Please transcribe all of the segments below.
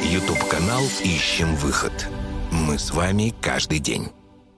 YouTube-канал «Ищем выход». Мы с вами каждый день.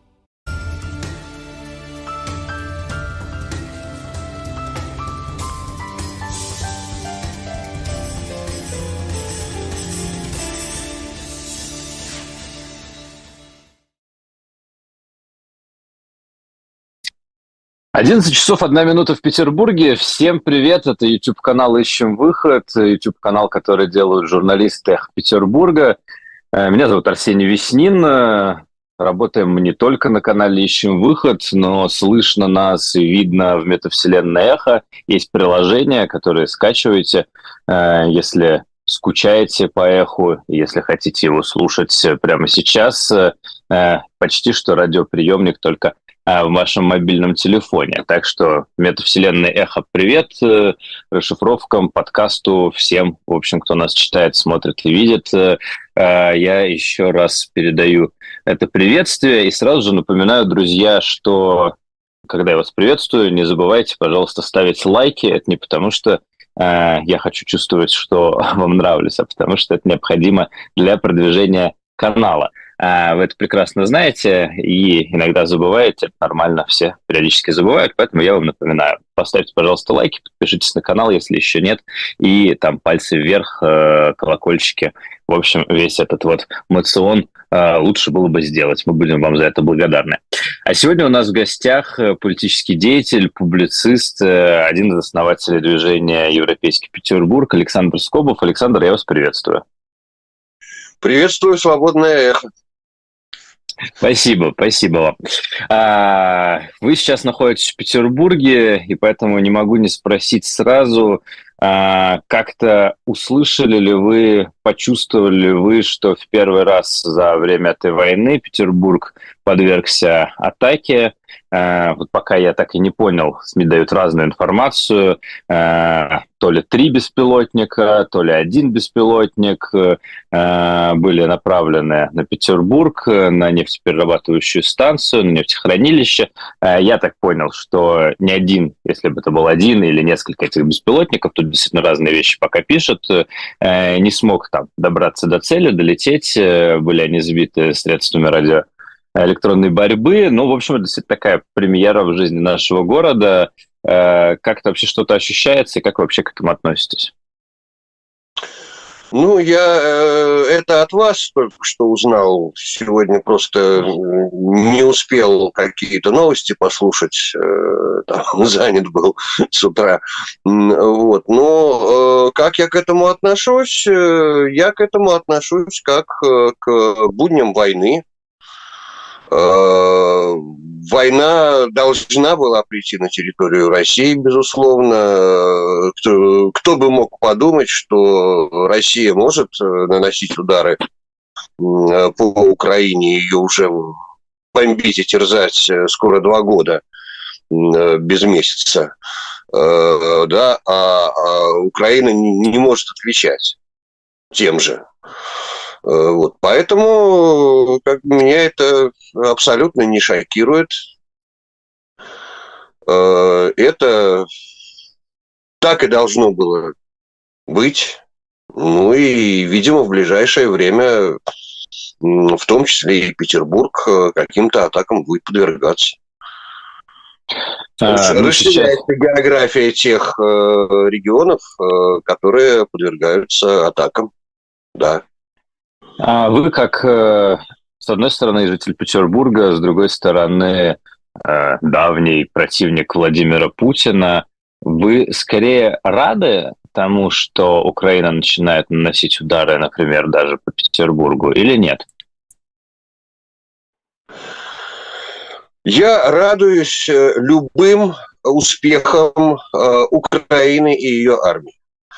Одиннадцать часов 1 минута в Петербурге. Всем привет, это YouTube-канал «Ищем выход», YouTube-канал, который делают журналисты «Эхо Петербурга». Меня зовут Арсений Веснин. Работаем мы не только на канале «Ищем выход», но слышно нас и видно в метавселенной «Эхо». Есть приложение, которое скачиваете, если скучаете по «Эху», если хотите его слушать прямо сейчас. Почти что радиоприемник, только в вашем мобильном телефоне. Так что метавселенная «Эхо» привет, расшифровкам, подкасту, всем, в общем, кто нас читает, смотрит и видит. Я еще раз передаю это приветствие и сразу же напоминаю, друзья, что когда я вас приветствую, не забывайте, пожалуйста, ставить лайки. Это не потому, что я хочу чувствовать, что вам нравлюсь, а потому что это необходимо для продвижения канала. Вы это прекрасно знаете и иногда забываете. Это нормально, все периодически забывают, поэтому я вам напоминаю. Поставьте, пожалуйста, лайки, подпишитесь на канал, если еще нет, и там пальцы вверх, колокольчики. В общем, весь этот вот мацион лучше было бы сделать. Мы будем вам за это благодарны. А сегодня у нас в гостях политический деятель, публицист, один из основателей движения «Европейский Петербург» Александр Скобов. Александр, я вас приветствую. Приветствую, свободное эхо. Спасибо вам. Вы сейчас находитесь в Петербурге, и поэтому не могу не спросить сразу, как-то услышали ли вы, почувствовали ли вы, что в первый раз за время этой войны Петербург подвергся атаке? Вот пока я так и не понял, СМИ дают разную информацию, то ли 3 беспилотника, то ли 1 беспилотник были направлены на Петербург, на нефтеперерабатывающую станцию, на нефтехранилище. Я так понял, что не один, если бы это был один или несколько этих беспилотников, тут действительно разные вещи пока пишут, не смог там добраться до цели, долететь, были они сбиты средствами радиоэлектронной борьбы. Ну, в общем, это действительно такая премьера в жизни нашего города. Как-то вообще что-то ощущается, и как вы вообще к этому относитесь? Ну, я это от вас только что узнал. Сегодня просто не успел какие-то новости послушать. Там, занят был с утра. Вот. Но как я к этому отношусь? Я к этому отношусь как к будням войны. Война должна была прийти на территорию России, безусловно. Кто бы мог подумать, что Россия может наносить удары по Украине, ее уже бомбить и терзать скоро 2 года без месяца, да, а Украина не может отвечать тем же. Вот, поэтому меня это абсолютно не шокирует. Это так и должно было быть. Ну и, видимо, в ближайшее время, в том числе и Петербург, каким-то атакам будет подвергаться. Расширяется география тех регионов, которые подвергаются атакам. Да. А вы как, с одной стороны, житель Петербурга, с другой стороны, давний противник Владимира Путина, вы скорее рады тому, что Украина начинает наносить удары, например, даже по Петербургу, или нет? Я радуюсь любым успехам Украины и ее армии.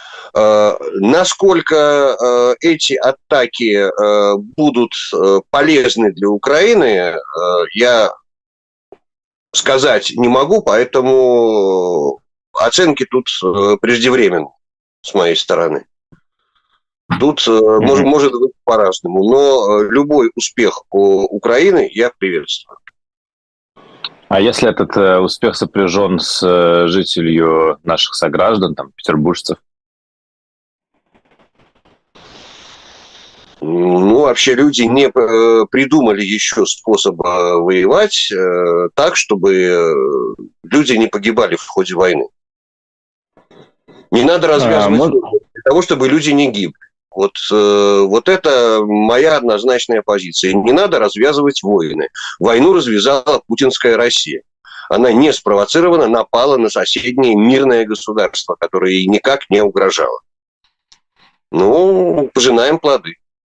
Насколько эти атаки будут полезны для Украины, я сказать не могу, поэтому оценки тут преждевременны с моей стороны. Тут может быть по-разному, но любой успех Украины я приветствую. А если этот успех сопряжен с жителью наших сограждан, там, петербуржцев? Ну, вообще люди не придумали еще способа воевать так, чтобы люди не погибали в ходе войны. Не надо развязывать войны для того, чтобы люди не гибли. Вот это моя однозначная позиция. Не надо развязывать войны. Войну развязала путинская Россия. Она не спровоцированно напала на соседнее мирное государство, которое ей никак не угрожало. Ну, пожинаем плоды.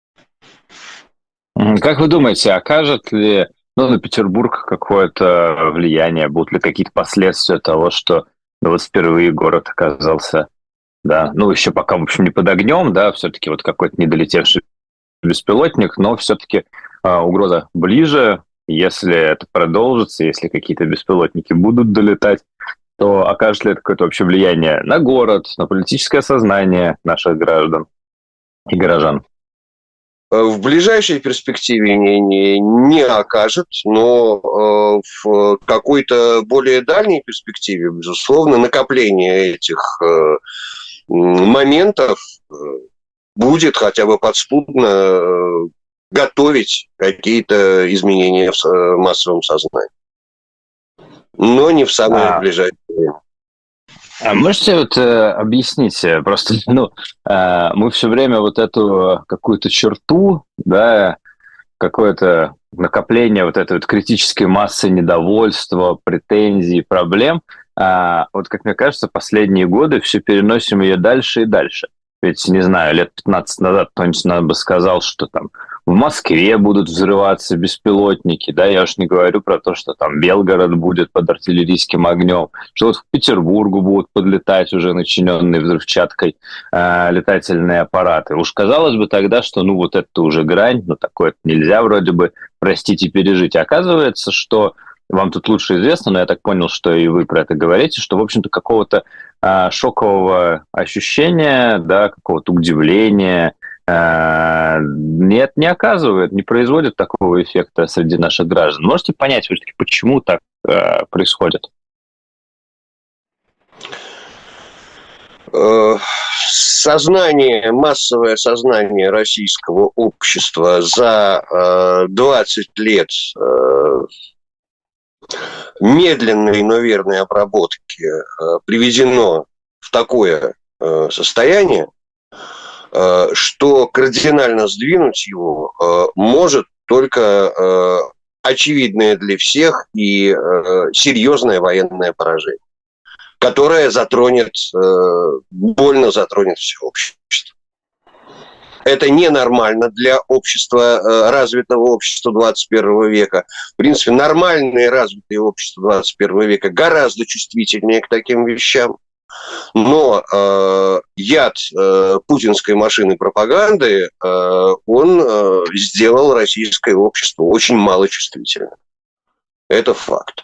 Как вы думаете, окажет ли на Петербург какое-то влияние? Будут ли какие-то последствия того, что вот впервые город оказался, да, еще пока, в общем, не под огнем, да, все-таки вот какой-то недолетевший беспилотник, но все-таки угроза ближе. Если это продолжится, если какие-то беспилотники будут долетать, то окажет ли это какое-то вообще влияние на город, на политическое сознание наших граждан и горожан? В ближайшей перспективе не окажет, но в какой-то более дальней перспективе, безусловно, накопление этих моментов будет хотя бы подспудно готовить какие-то изменения в массовом сознании. Но не в самое ближайшее время. А можете объяснить, просто, мы все время вот эту какую-то черту, да, какое-то накопление вот этой вот критической массы недовольства, претензий, проблем, вот, как мне кажется, последние годы все переносим ее дальше и дальше. Ведь, не знаю, лет 15 назад кто-нибудь нам бы сказал, что там в Москве будут взрываться беспилотники, да, я уж не говорю про то, что там Белгород будет под артиллерийским огнем, что вот в Петербургу будут подлетать уже начиненные взрывчаткой летательные аппараты. Уж казалось бы тогда, что вот это уже грань, такое нельзя вроде бы простить и пережить. А оказывается, что вам тут лучше известно, но я так понял, что и вы про это говорите, что, в общем-то, какого-то шокового ощущения, да, какого-то удивления нет, не оказывает, не производит такого эффекта среди наших граждан. Можете понять, все-таки, почему так происходит? Массовое сознание российского общества за 20 лет медленной, но верной обработки приведено в такое состояние, что кардинально сдвинуть его может только очевидное для всех и серьезное военное поражение, которое больно затронет все общество. Это ненормально для общества, развитого общества 21 века. В принципе, нормальные развитые общества 21 века гораздо чувствительнее к таким вещам. Но яд путинской машины пропаганды, он сделал российское общество очень малочувствительным. Это факт.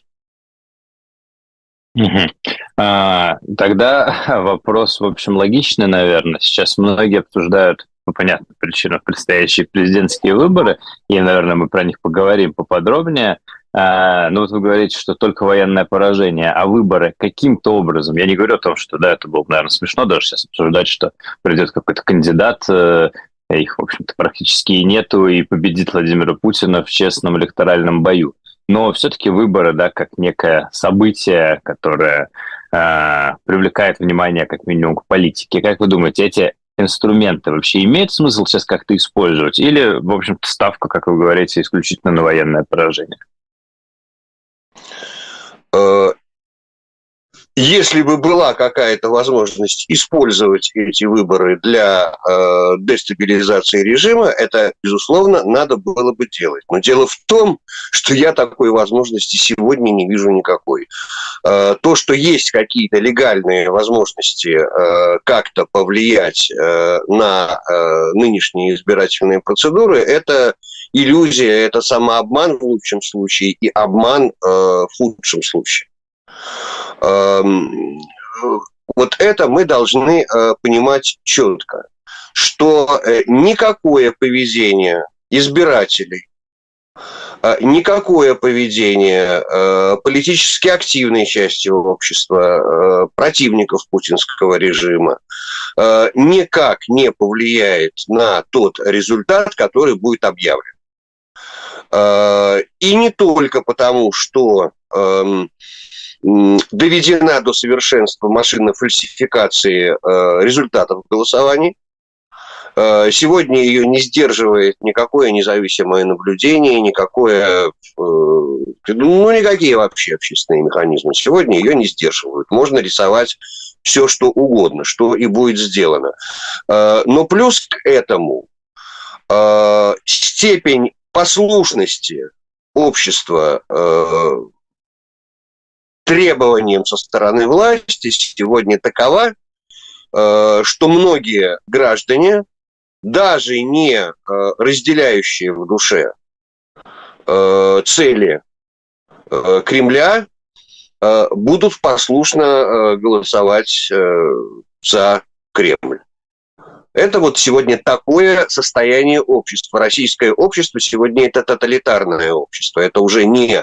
Тогда вопрос, в общем, логичный, наверное. Сейчас многие обсуждают по понятным причинам предстоящие президентские выборы, и, наверное, мы про них поговорим поподробнее. Но вот вы говорите, что только военное поражение, а выборы каким-то образом, я не говорю о том, что, да, это было, наверное, смешно даже сейчас обсуждать, что придет какой-то кандидат, их, в общем-то, практически и нету, и победит Владимира Путина в честном электоральном бою. Но все-таки выборы, да, как некое событие, которое привлекает внимание как минимум к политике. Как вы думаете, эти инструменты вообще имеет смысл сейчас как-то использовать? Или, в общем-то, ставка, как вы говорите, исключительно на военное поражение? Если бы была какая-то возможность использовать эти выборы для дестабилизации режима, это, безусловно, надо было бы делать. Но дело в том, что я такой возможности сегодня не вижу никакой. То, что есть какие-то легальные возможности как-то повлиять на нынешние избирательные процедуры, это иллюзия, это самообман в лучшем случае и обман в худшем случае. Вот это мы должны понимать четко, что никакое поведение избирателей никакое поведение политически активной части общества, противников путинского режима, никак не повлияет на тот результат, который будет объявлен. И не только потому, что доведена до совершенства машина фальсификации результатов голосований. Сегодня ее не сдерживает никакое независимое наблюдение, никакие вообще общественные механизмы. Сегодня ее не сдерживают. Можно рисовать все, что угодно, что и будет сделано. Но плюс к этому степень послушности общества требованиям со стороны власти сегодня такова, что многие граждане, даже не разделяющие в душе цели Кремля, будут послушно голосовать за Кремль. Это вот сегодня такое состояние общества. Российское общество сегодня это тоталитарное общество. Это уже не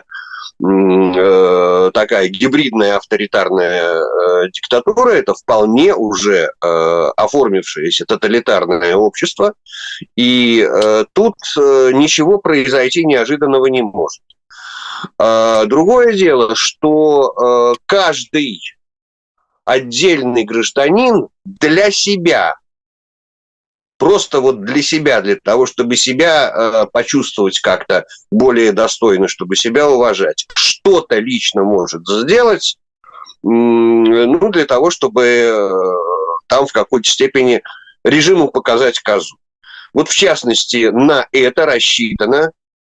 такая гибридная авторитарная диктатура, это вполне уже оформившееся тоталитарное общество, и тут ничего произойти неожиданного не может. Другое дело, что каждый отдельный гражданин для себя, просто вот для себя, для того, чтобы себя почувствовать как-то более достойно, чтобы себя уважать, что-то лично может сделать, для того, чтобы там в какой-то степени режиму показать козу. Вот в частности, на это рассчитана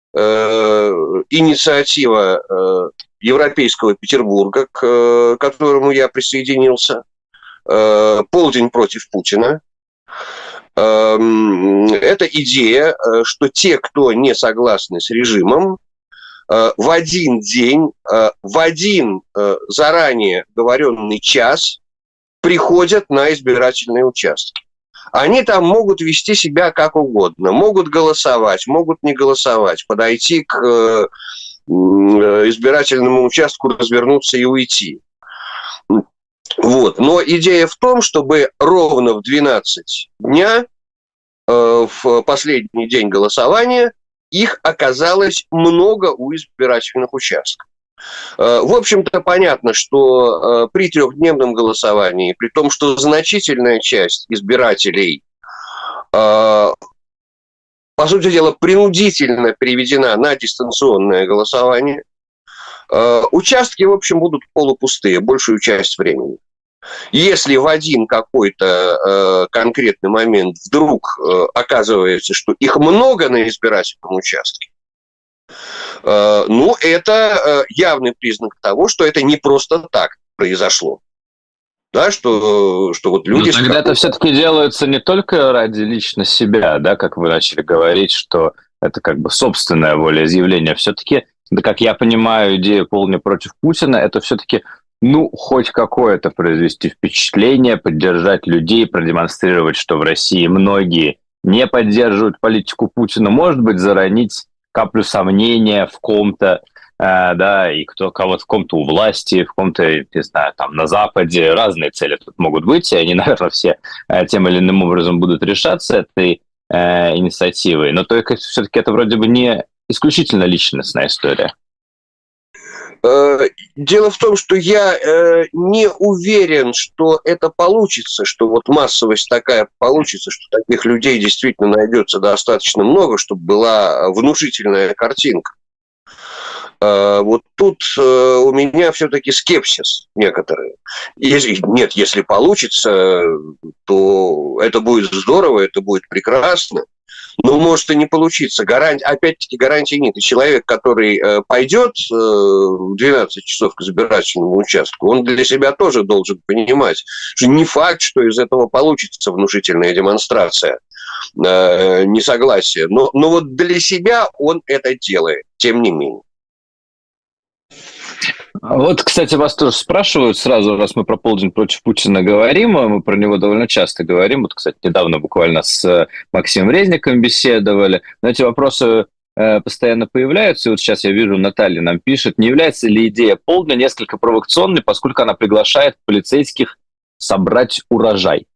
инициатива Европейского Петербурга, к которому я присоединился, «Полдень против Путина». Это идея, что те, кто не согласны с режимом, в один день, в один заранее договоренный час приходят на избирательные участки. Они там могут вести себя как угодно, могут голосовать, могут не голосовать, подойти к избирательному участку, развернуться и уйти. Вот. Но идея в том, чтобы ровно в 12 дня, в последний день голосования, их оказалось много у избирательных участков. В общем-то, понятно, что при трехдневном голосовании, при том, что значительная часть избирателей, по сути дела, принудительно переведена на дистанционное голосование, участки, в общем, будут полупустые большую часть времени. Если в один какой-то конкретный момент вдруг оказывается, что их много на избирательном участке, это явный признак того, что это не просто так произошло. Да, что вот люди... Но тогда это все-таки делается не только ради лично себя, да, как вы начали говорить, что это как бы собственное волеизъявление. Все-таки, да, как я понимаю, идея «Полдень против Путина» — это все-таки хоть какое-то произвести впечатление, поддержать людей, продемонстрировать, что в России многие не поддерживают политику Путина, может быть, заронить каплю сомнения в ком-то, да, и кого-то в ком-то у власти, в ком-то, не знаю, там на Западе. Разные цели тут могут быть, и они, наверное, все тем или иным образом будут решаться этой инициативой. Но только все-таки это вроде бы не исключительно личностная история. Дело в том, что я не уверен, что это получится, что вот массовость такая получится, что таких людей действительно найдется достаточно много, чтобы была внушительная картинка. Вот тут у меня все-таки скепсис некоторые. Если получится, то это будет здорово, это будет прекрасно. Но может и не получиться. Опять-таки гарантии нет. И человек, который пойдет в 12 часов к избирательному участку, он для себя тоже должен понимать, что не факт, что из этого получится внушительная демонстрация несогласия. Но вот для себя он это делает, тем не менее. Вот, кстати, вас тоже спрашивают сразу, раз мы про «Полдень против Путина» говорим, мы про него довольно часто говорим. Вот, кстати, недавно буквально с Максимом Резником беседовали. Но эти вопросы постоянно появляются. И вот сейчас я вижу, Наталья нам пишет, не является ли идея полдня несколько провокационной, поскольку она приглашает полицейских собрать урожай?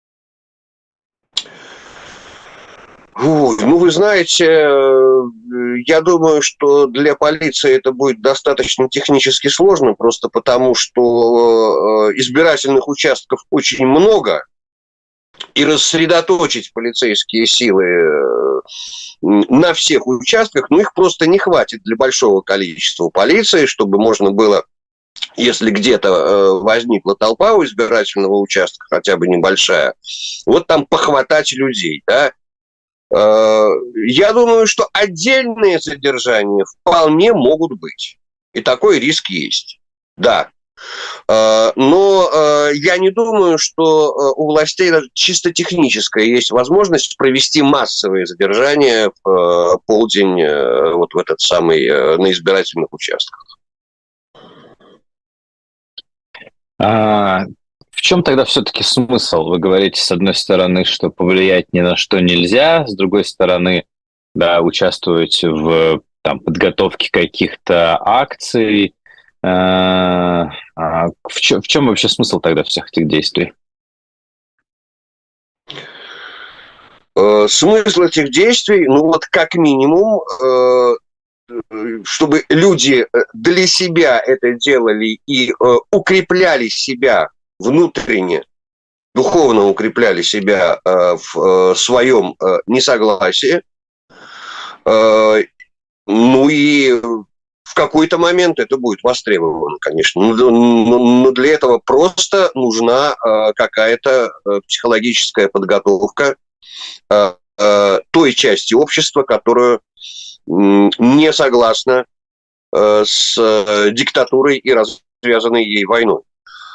Ну, вы знаете, я думаю, что для полиции это будет достаточно технически сложно, просто потому что избирательных участков очень много, и рассредоточить полицейские силы на всех участках, ну, их просто не хватит для большого количества полиции, чтобы можно было, если где-то возникла толпа у избирательного участка, хотя бы небольшая, вот там похватать людей, да. Я думаю, что отдельные задержания вполне могут быть. И такой риск есть. Да. Но я не думаю, что у властей чисто техническая есть возможность провести массовые задержания в полдень вот в этот самый на избирательных участках. В чем тогда все-таки смысл? Вы говорите, с одной стороны, что повлиять ни на что нельзя, с другой стороны, да, участвовать в подготовке каких-то акций. В чем вообще смысл тогда всех этих действий? Смысл этих действий, ну вот как минимум, чтобы люди для себя это делали и укрепляли себя внутренне, духовно укрепляли себя в своем несогласии. Ну и в какой-то момент это будет востребовано, конечно. Но для этого просто нужна какая-то психологическая подготовка той части общества, которая не согласна с диктатурой и развязанной ей войной.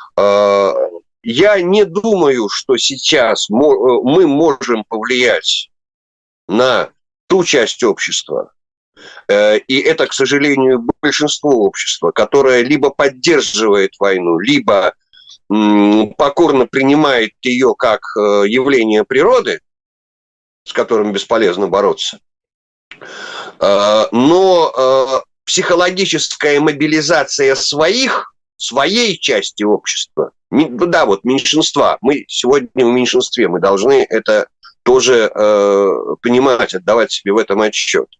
Я не думаю, что сейчас мы можем повлиять на ту часть общества, и это, к сожалению, большинство общества, которое либо поддерживает войну, либо покорно принимает ее как явление природы, с которым бесполезно бороться. Но психологическая мобилизация своей части общества, да, вот меньшинства, мы сегодня в меньшинстве, мы должны это тоже понимать, отдавать себе в этом отчет.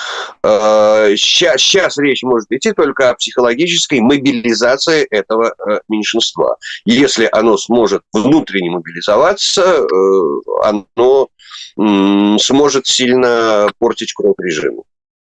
Сейчас речь может идти только о психологической мобилизации этого меньшинства. Если оно сможет внутренне мобилизоваться, оно сможет сильно портить кровь режиму.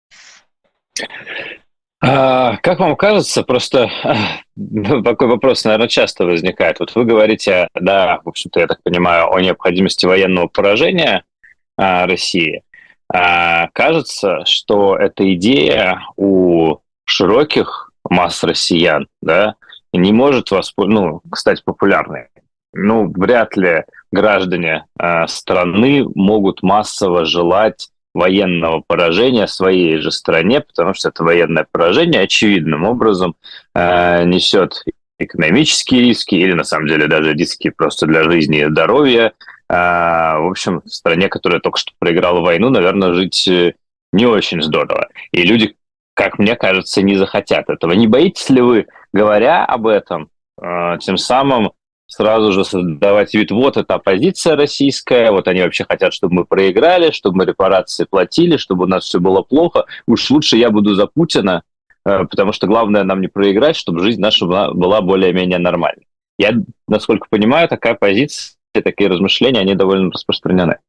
Как вам кажется, просто такой вопрос, наверное, часто возникает. Вот вы говорите, да, в общем-то, я так понимаю, о необходимости военного поражения России. Кажется, что эта идея у широких масс россиян, да, не может стать популярной. Вряд ли граждане страны могут массово желать военного поражения своей же стране, потому что это военное поражение очевидным образом несет экономические риски или, на самом деле, даже риски просто для жизни и здоровья. В общем, в стране, которая только что проиграла войну, наверное, жить не очень здорово. И люди, как мне кажется, не захотят этого. Не боитесь ли вы, говоря об этом, тем самым сразу же создавать вид, вот это оппозиция российская, вот они вообще хотят, чтобы мы проиграли, чтобы мы репарации платили, чтобы у нас все было плохо, уж лучше я буду за Путина, потому что главное нам не проиграть, чтобы жизнь наша была более-менее нормальной. Я, насколько понимаю, такая позиция, такие размышления, они довольно распространены.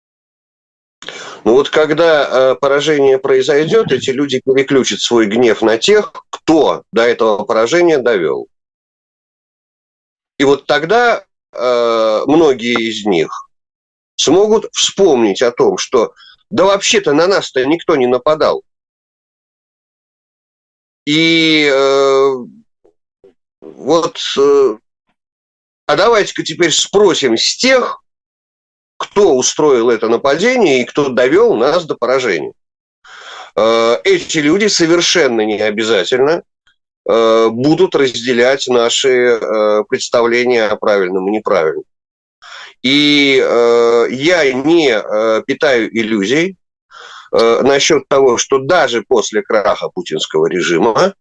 Ну вот когда поражение произойдет, эти люди переключат свой гнев на тех, кто до этого поражения довел. И вот тогда многие из них смогут вспомнить о том, что да вообще-то на нас-то никто не нападал. И а давайте-ка теперь спросим с тех, кто устроил это нападение и кто довел нас до поражения. Эти люди совершенно не обязательно будут разделять наши представления о правильном и неправильном. И я не питаю иллюзий, насчет того, что даже после краха путинского режима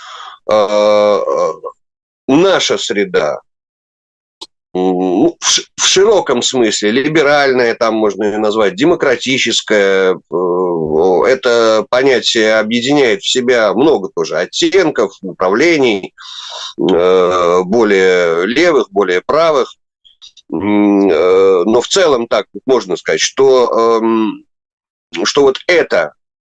наша среда, в широком смысле, либеральная, там можно ее назвать, демократическая, это понятие объединяет в себя много тоже оттенков, направлений, более левых, более правых. Но в целом так можно сказать, что вот эта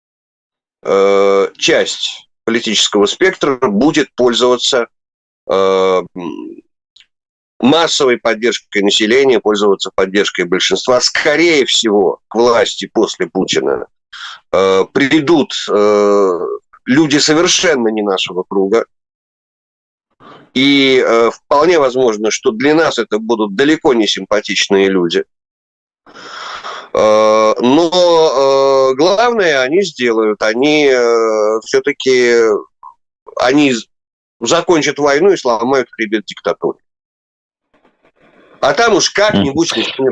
часть политического спектра будет пользоваться массовой поддержкой населения, пользоваться поддержкой большинства. Скорее всего, к власти после Путина придут люди совершенно не нашего круга. И вполне возможно, что для нас это будут далеко не симпатичные люди. Но главное они сделают. Они все-таки закончат войну и сломают хребет диктатуры. А там уж как-нибудь...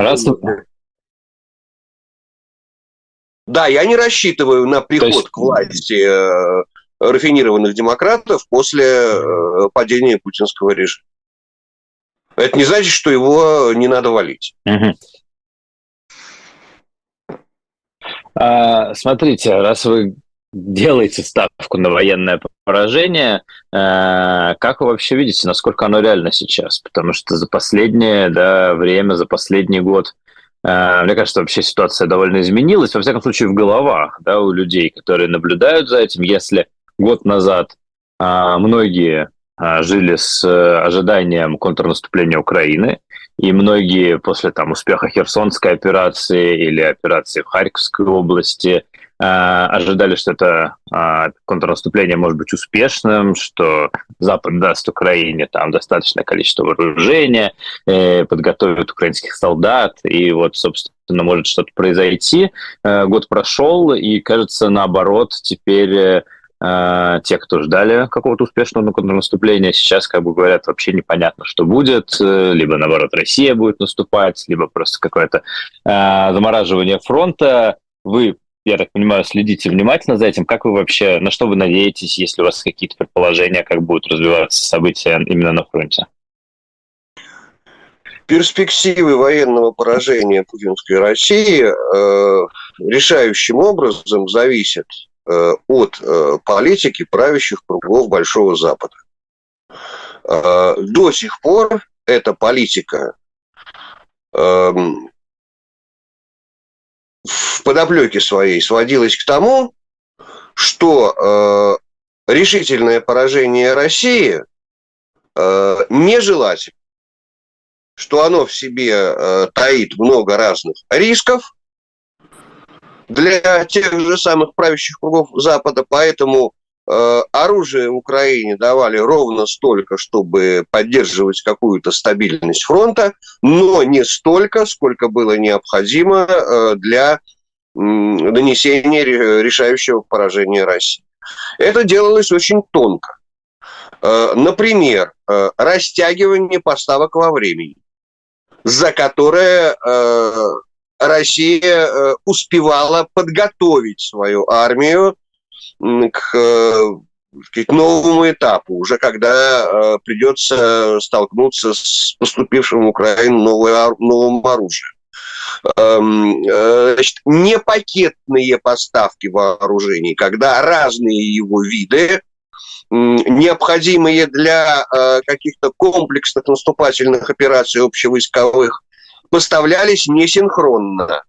Да, я не рассчитываю на приход к власти рафинированных демократов после падения путинского режима. Это не значит, что его не надо валить. Смотрите, раз вы делаете ставку на военное поражение, как вы вообще видите, насколько оно реально сейчас? Потому что за последнее время, за последний год, мне кажется, вообще ситуация довольно изменилась, во всяком случае, в головах у людей, которые наблюдают за этим. Если год назад многие жили с ожиданием контрнаступления Украины, и многие после успеха Херсонской операции или операции в Харьковской области ожидали, что это контрнаступление может быть успешным, что Запад даст Украине достаточное количество вооружения, подготовит украинских солдат, и вот, собственно, может что-то произойти. Год прошел, и, кажется, наоборот, теперь те, кто ждали какого-то успешного контрнаступления, сейчас говорят, вообще непонятно, что будет. Либо, наоборот, Россия будет наступать, либо просто какое-то замораживание фронта. Вы, я так понимаю, следите внимательно за этим. Как вы вообще, на что вы надеетесь, если у вас какие-то предположения, как будут развиваться события именно на фронте? Перспективы военного поражения путинской России решающим образом зависят от политики правящих кругов Большого Запада. До сих пор эта политика в подоплеке своей сводилась к тому, что решительное поражение России нежелательно, что оно в себе таит много разных рисков для тех же самых правящих кругов Запада, поэтому оружие Украине давали ровно столько, чтобы поддерживать какую-то стабильность фронта, но не столько, сколько было необходимо для нанесения решающего поражения России. Это делалось очень тонко. Например, растягивание поставок во времени, за которое Россия успевала подготовить свою армию к новому этапу, уже когда придется столкнуться с поступившим в Украину новым оружием. Значит, не пакетные поставки вооружений, когда разные его виды, необходимые для каких-то комплексных наступательных операций общевойсковых, поставлялись несинхронно.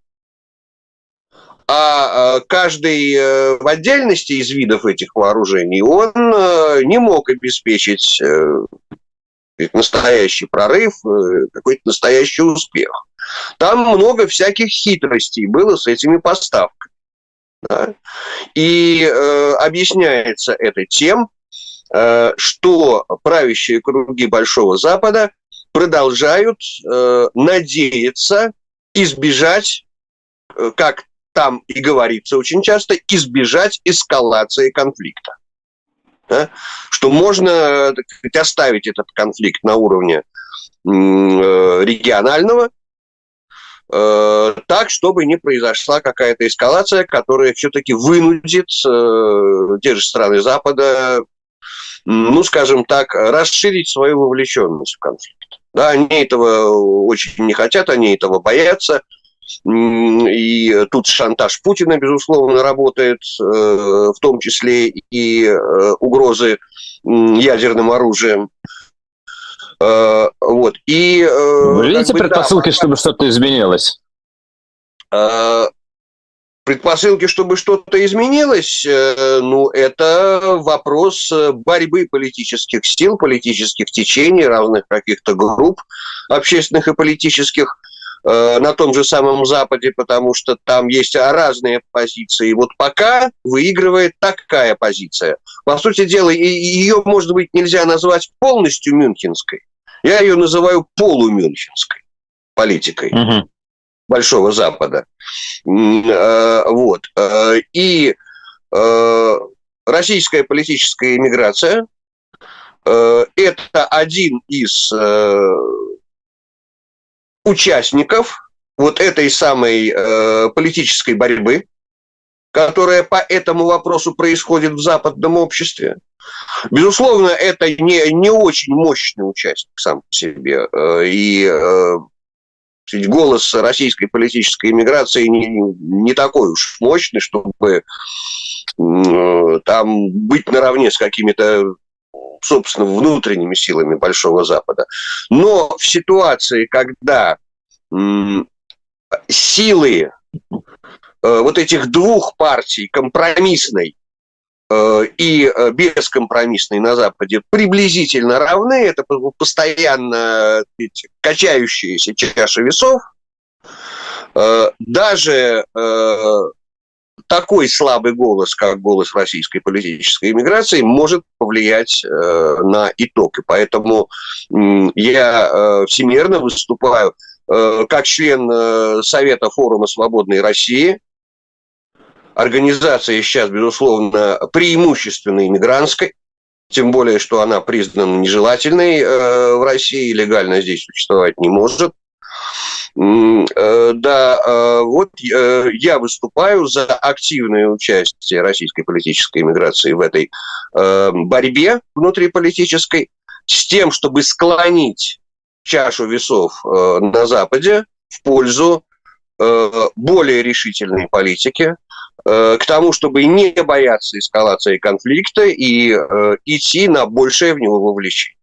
А каждый в отдельности из видов этих вооружений, он не мог обеспечить настоящий прорыв, какой-то настоящий успех. Там много всяких хитростей было с этими поставками. Да? И объясняется это тем, что правящие круги Большого Запада продолжают надеяться избежать, как там и говорится очень часто, избежать эскалации конфликта. Да? Что можно, так сказать, оставить этот конфликт на уровне регионального, так, чтобы не произошла какая-то эскалация, которая все-таки вынудит те же страны Запада, ну, скажем так, расширить свою вовлеченность в конфликт. Да, они этого очень не хотят, они этого боятся. И тут шантаж Путина, безусловно, работает, в том числе и угрозы ядерным оружием. Вот. И, вы видите предпосылки, чтобы что-то изменилось? Предпосылки, чтобы что-то изменилось, ну, это вопрос борьбы политических сил, политических течений, разных каких-то групп общественных и политических на том же самом Западе, потому что там есть разные позиции. И вот пока выигрывает такая позиция. По сути дела, ее, может быть, нельзя назвать полностью мюнхенской. Я ее называю полумюнхенской политикой Большого Запада. Вот. И российская политическая иммиграция – это один из участников вот этой самой политической борьбы, которая по этому вопросу происходит в западном обществе. Безусловно, это не очень мощный участник сам по себе. И голос российской политической иммиграции не такой уж мощный, чтобы там быть наравне с какими-то, собственно, внутренними силами Большого Запада. Но в ситуации, когда силы вот этих двух партий, компромиссной и бескомпромиссной на Западе, приблизительно равны, это постоянно качающиеся чаши весов, даже такой слабый голос, как голос российской политической иммиграции, может повлиять на итог. И поэтому я всемирно выступаю как член Совета форума «Свободной России». Организация сейчас, безусловно, преимущественно иммигрантской, тем более, что она признана нежелательной в России, легально здесь существовать не может. Да, вот я выступаю за активное участие российской политической иммиграции в этой борьбе внутриполитической с тем, чтобы склонить чашу весов на Западе в пользу более решительной политики, к тому, чтобы не бояться эскалации конфликта и идти на большее в него вовлечение.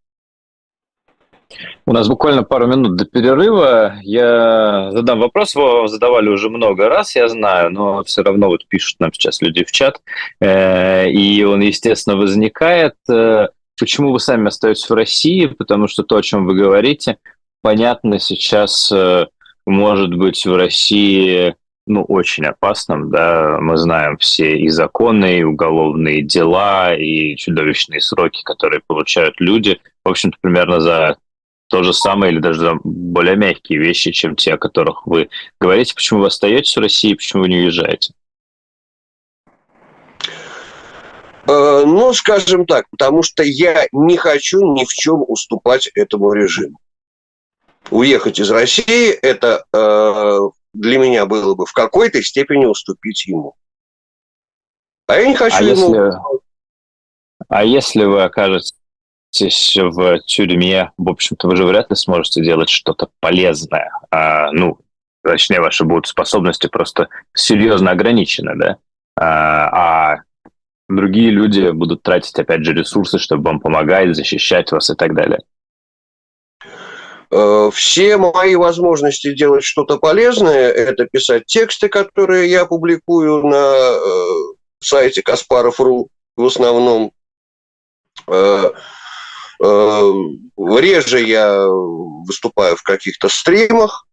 У нас буквально пару минут до перерыва. Я задам вопрос, его задавали уже много раз, я знаю, но все равно вот пишут нам сейчас люди в чат, и он, естественно, возникает. Почему вы сами остаетесь в России? Потому что то, о чем вы говорите, понятно, сейчас может быть в России очень опасным, да, мы знаем все и законы, и уголовные дела, и чудовищные сроки, которые получают люди, в общем-то, примерно за то же самое или даже за более мягкие вещи, чем те, о которых вы говорите. Почему вы остаетесь в России, почему вы не уезжаете? Ну, скажем так, потому что я не хочу ни в чем уступать этому режиму. Уехать из России – это для меня было бы в какой-то степени уступить ему. А я не хочу ему... А если вы окажетесь в тюрьме, в общем-то, вы же вряд ли сможете делать что-то полезное. Точнее, ваши будут способности просто серьезно ограничены, да? А другие люди будут тратить, опять же, ресурсы, чтобы вам помогать, защищать вас и так далее. Все мои возможности делать что-то полезное – это писать тексты, которые я публикую на сайте Каспаров.ру в основном. Реже я выступаю в каких-то стримах.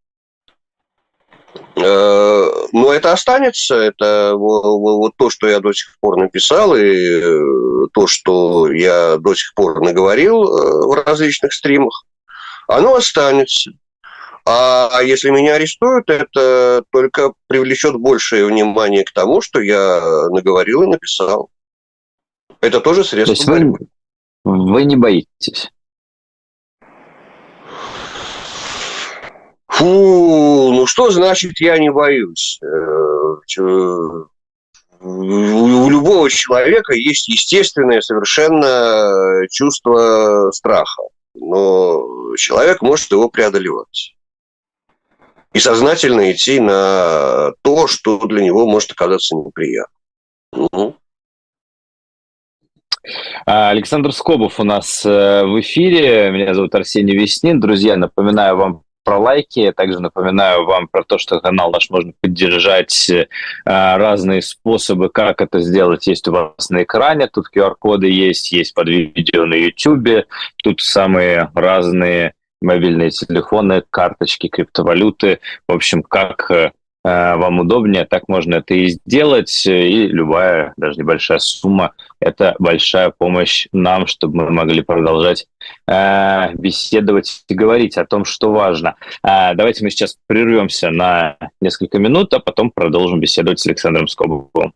Но это останется, это вот то, что я до сих пор написал, и то, что я до сих пор наговорил в различных стримах, оно останется. А если меня арестуют, это только привлечет большее внимание к тому, что я наговорил и написал. Это тоже средство борьбы. Вы не боитесь? Ну что значит «я не боюсь»? У любого человека есть естественное совершенно чувство страха, но человек может его преодолевать и сознательно идти на то, что для него может оказаться неприятным. Александр Скобов у нас в эфире. Меня зовут Арсений Веснин. Друзья, напоминаю вам про лайки. Также напоминаю вам про то, что канал наш можно поддержать. Разные способы, как это сделать, есть у вас на экране. Тут QR-коды есть под видео на YouTube. Тут самые разные мобильные телефоны, карточки, криптовалюты. В общем, как вам удобнее, так можно это и сделать. И любая, даже небольшая сумма, это большая помощь нам, чтобы мы могли продолжать беседовать и говорить о том, что важно. Давайте мы сейчас прервемся на несколько минут, а потом продолжим беседовать с Александром Скобовым.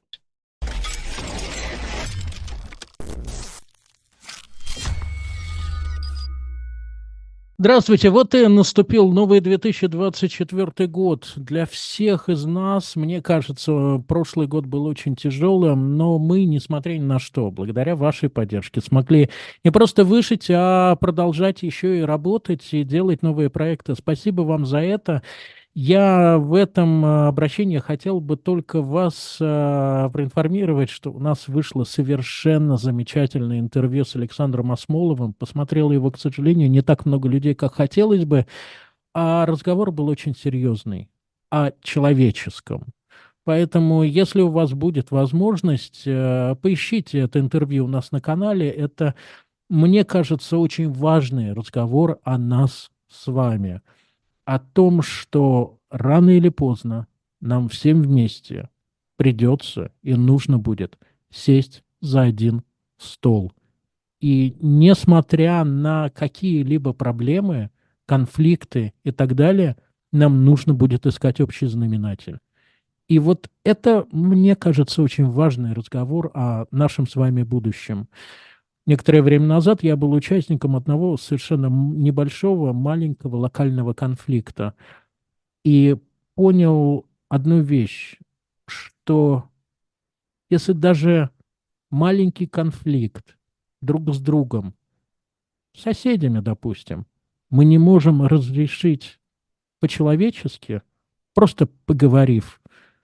Здравствуйте, вот и наступил новый 2024 год. Для всех из нас, мне кажется, прошлый год был очень тяжелым, но мы, несмотря ни на что, благодаря вашей поддержке, смогли не просто выжить, а продолжать еще и работать и делать новые проекты. Спасибо вам за это. Я в этом обращении хотел бы только вас проинформировать, что у нас вышло совершенно замечательное интервью с Александром Асмоловым. Посмотрел его, к сожалению, не так много людей, как хотелось бы, а разговор был очень серьезный, о человеческом. Поэтому, если у вас будет возможность, поищите это интервью у нас на канале. Это, мне кажется, очень важный разговор о нас с вами. О том, что рано или поздно нам всем вместе придется и нужно будет сесть за один стол. И несмотря на какие-либо проблемы, конфликты и так далее, нам нужно будет искать общий знаменатель. И вот это, мне кажется, очень важный разговор о нашем с вами будущем. Некоторое время назад я был участником одного совершенно небольшого, маленького локального конфликта и понял одну вещь, что если даже маленький конфликт друг с другом, с соседями, допустим, мы не можем разрешить по-человечески, просто поговорив,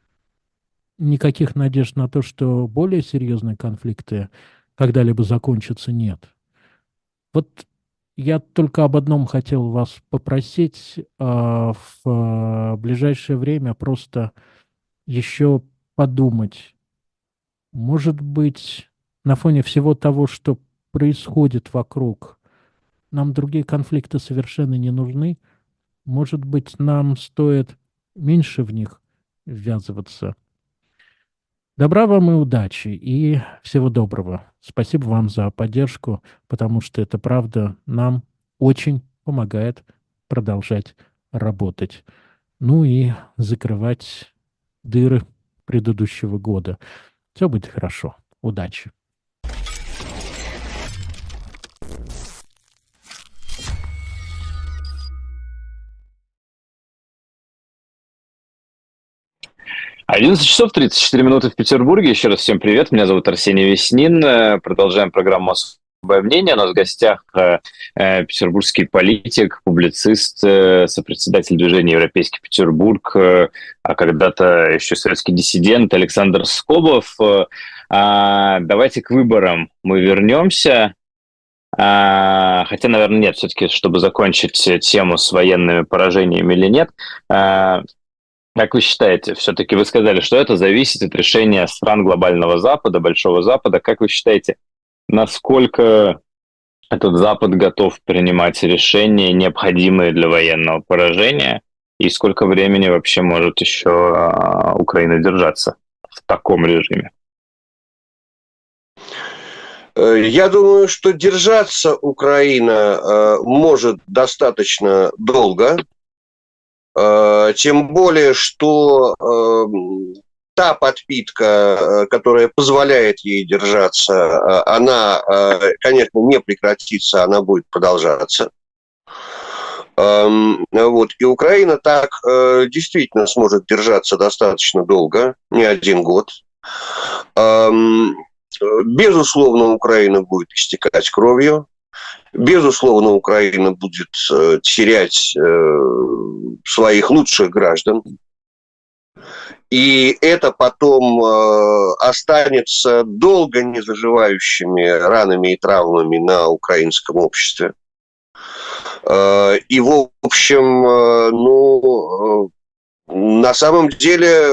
никаких надежд на то, что более серьезные конфликты когда-либо закончится, нет. Вот я только об одном хотел вас попросить в ближайшее время просто еще подумать. Может быть, на фоне всего того, что происходит вокруг, нам другие конфликты совершенно не нужны. Может быть, нам стоит меньше в них ввязываться. Добра вам и удачи, и всего доброго. Спасибо вам за поддержку, потому что это, правда, нам очень помогает продолжать работать. Ну и закрывать дыры предыдущего года. Все будет хорошо. Удачи. Одиннадцать часов 34 минуты в Петербурге. Еще раз всем привет. Меня зовут Арсений Веснин. Продолжаем программу «Особое мнение». У нас в гостях петербургский политик, публицист, сопредседатель движения «Европейский Петербург», а когда-то еще советский диссидент Александр Скобов. Давайте к выборам мы вернемся. Хотя, наверное, нет, все-таки, чтобы закончить тему с военными поражениями или нет. Как вы считаете, все-таки вы сказали, что это зависит от решения стран глобального Запада, Большого Запада. Как вы считаете, насколько этот Запад готов принимать решения, необходимые для военного поражения, и сколько времени вообще может еще Украина держаться в таком режиме? Я думаю, что держаться Украина может достаточно долго. Тем более, что та подпитка, которая позволяет ей держаться, она, конечно, не прекратится, она будет продолжаться. Вот. И Украина так действительно сможет держаться достаточно долго, не один год. Безусловно, Украина будет истекать кровью. Безусловно, Украина будет терять своих лучших граждан. И это потом останется долго не заживающими ранами и травмами на украинском обществе. И, в общем, на самом деле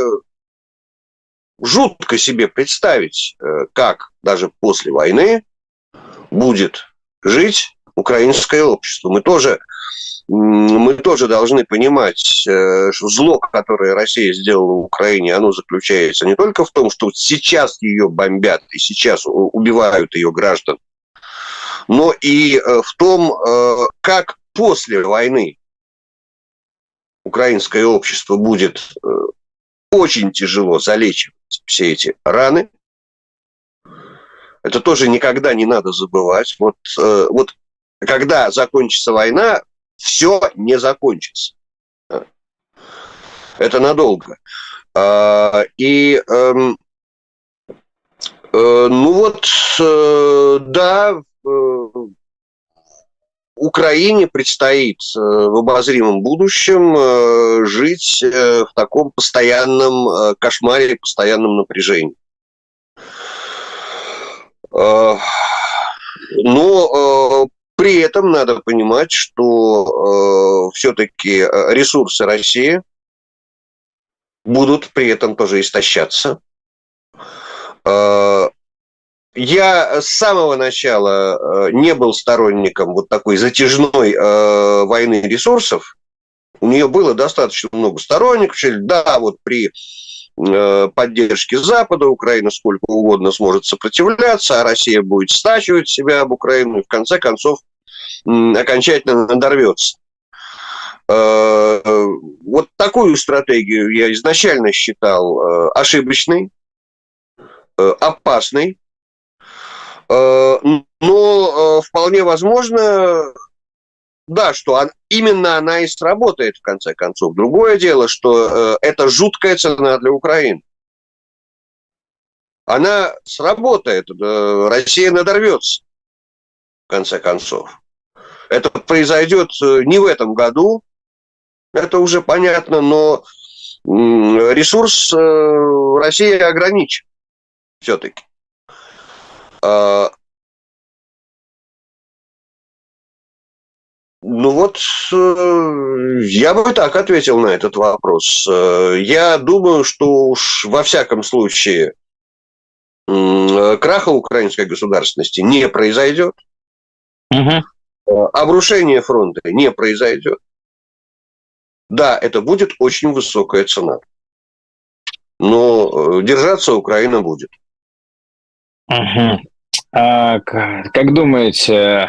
жутко себе представить, как даже после войны будет жить украинское общество. Мы тоже должны понимать, что зло, которое Россия сделала в Украине, оно заключается не только в том, что сейчас ее бомбят и сейчас убивают ее граждан, но и в том, как после войны украинское общество будет очень тяжело залечивать все эти раны. Это тоже никогда не надо забывать. Вот когда закончится война, все не закончится. Это надолго. Да, Украине предстоит в обозримом будущем жить в таком постоянном кошмаре, постоянном напряжении. Но при этом надо понимать, что все-таки ресурсы России будут при этом тоже истощаться. Я с самого начала не был сторонником вот такой затяжной войны ресурсов. У нее было достаточно много сторонников. Да, вот при поддержке Запада Украина сколько угодно сможет сопротивляться, а Россия будет стачивать себя об Украину и в конце концов окончательно надорвется. Вот такую стратегию я изначально считал ошибочной, опасной. Но вполне возможно, да, что именно она и сработает в конце концов. Другое дело, что это жуткая цена для Украины. Она сработает, Россия надорвется в конце концов. Это произойдет не в этом году, это уже понятно, но ресурс России ограничен все-таки. Ну вот, я бы так ответил на этот вопрос. Я думаю, что уж во всяком случае краха украинской государственности не произойдет. Обрушение фронта не произойдет. Да, это будет очень высокая цена. Но держаться Украина будет. Как думаете,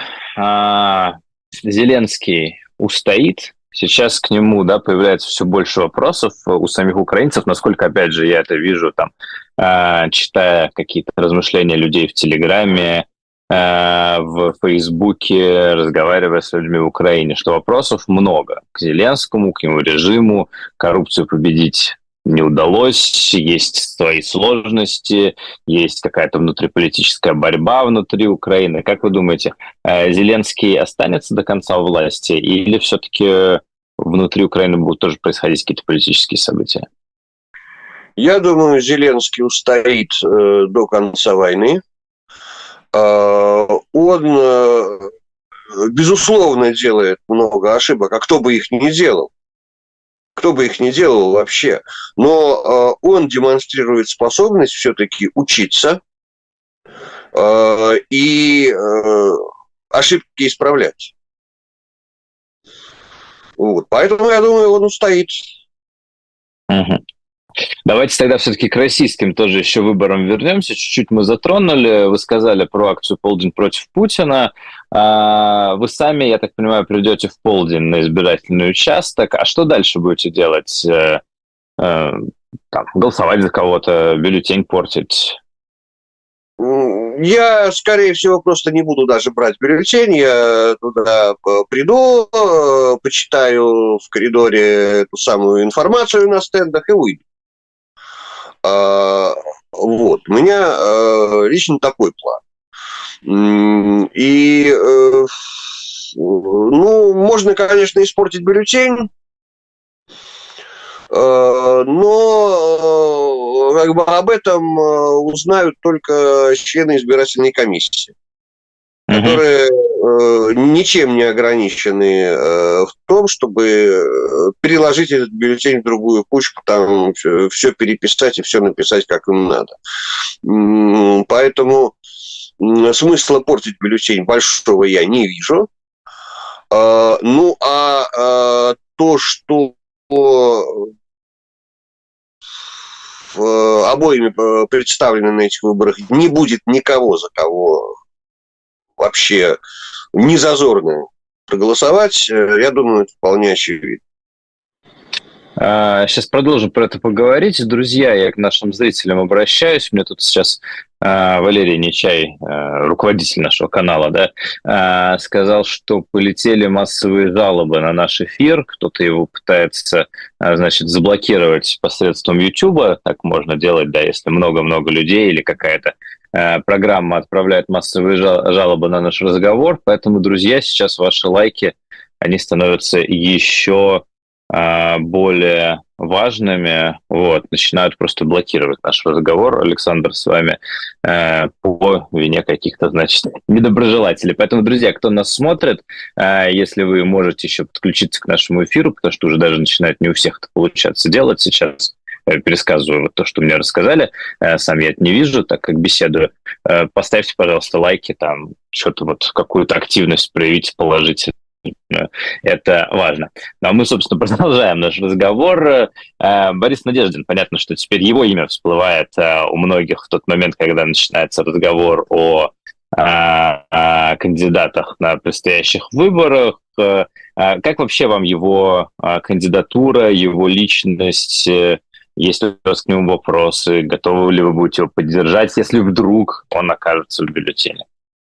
Зеленский устоит? Сейчас к нему, да, появляется все больше вопросов у самих украинцев, насколько, опять же, я это вижу, там, читая какие-то размышления людей в Телеграме, в Фейсбуке, разговаривая с людьми в Украине, что вопросов много к Зеленскому, к его режиму, коррупцию победить не удалось, есть свои сложности, есть какая-то внутриполитическая борьба внутри Украины. Как вы думаете, Зеленский останется до конца у власти или все-таки внутри Украины будут тоже происходить какие-то политические события? Я думаю, Зеленский устоит до конца войны. Он, безусловно, делает много ошибок, а кто бы их не делал? Кто бы их ни делал вообще. Но он демонстрирует способность все-таки учиться и ошибки исправлять. Вот. Поэтому, я думаю, он устоит. Угу. Давайте тогда все-таки к российским тоже еще выборам вернемся. Чуть-чуть мы затронули. Вы сказали про акцию «Полдень против Путина». Вы сами, я так понимаю, придете в полдень на избирательный участок. А что дальше будете делать? Там, голосовать за кого-то, бюллетень портить? Я, скорее всего, просто не буду даже брать бюллетень. Я туда приду, почитаю в коридоре эту самую информацию на стендах и уйду. Вот. У меня лично такой план. И, ну, можно, конечно, испортить бюллетень, но как бы об этом узнают только члены избирательной комиссии, которые ничем не ограничены в том, чтобы переложить этот бюллетень в другую кучку, там все переписать и все написать, как им надо. Поэтому смысла портить бюллетень большого я не вижу. Ну, то, что обоими представлены на этих выборах не будет никого, за кого вообще не зазорно проголосовать, я думаю, это вполне очевидно. Сейчас продолжим про это поговорить. Друзья, я к нашим зрителям обращаюсь. Мне тут сейчас Валерий Нечай, руководитель нашего канала, да, сказал, что полетели массовые жалобы на наш эфир. Кто-то его пытается, значит, заблокировать посредством YouTube. Так можно делать, да, если много-много людей или какая-то программа отправляет массовые жалобы на наш разговор. Поэтому, друзья, сейчас ваши лайки, они становятся еще более важными, вот, начинают просто блокировать наш разговор, Александр, с вами по вине каких-то, значит, недоброжелателей. Поэтому, друзья, кто нас смотрит, если вы можете еще подключиться к нашему эфиру, потому что уже даже начинает не у всех это получаться делать сейчас, пересказываю вот то, что мне рассказали, сам я это не вижу, так как беседую, поставьте, пожалуйста, лайки, там, что-то вот, какую-то активность проявите положительно. Это важно. Ну, а мы, собственно, продолжаем наш разговор. Борис Надеждин, понятно, что теперь его имя всплывает у многих в тот момент, когда начинается разговор о кандидатах на предстоящих выборах. Как вообще вам его кандидатура, его личность? Есть ли у вас к нему вопросы? Готовы ли вы будете его поддержать, если вдруг он окажется в бюллетене?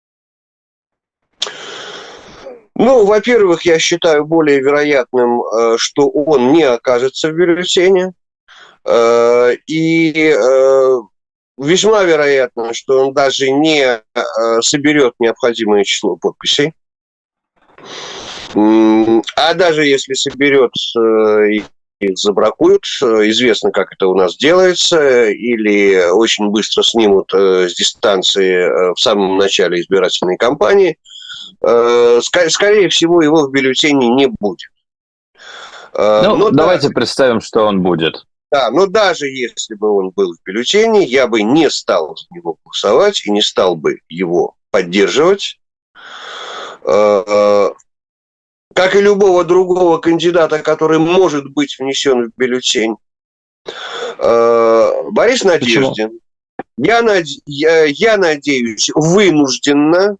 Ну, во-первых, я считаю более вероятным, что он не окажется в бюллетене. И весьма вероятно, что он даже не соберет необходимое число подписей. А даже если соберет, их забракуют, известно, как это у нас делается, или очень быстро снимут с дистанции в самом начале избирательной кампании. Скорее всего, его в бюллетене не будет. Ну, давайте представим, что он будет. Да, но даже если бы он был в бюллетене, я бы не стал за него голосовать и не стал бы его поддерживать. Как и любого другого кандидата, который может быть внесен в бюллетень. Борис Надеждин, я надеюсь, вынужденно,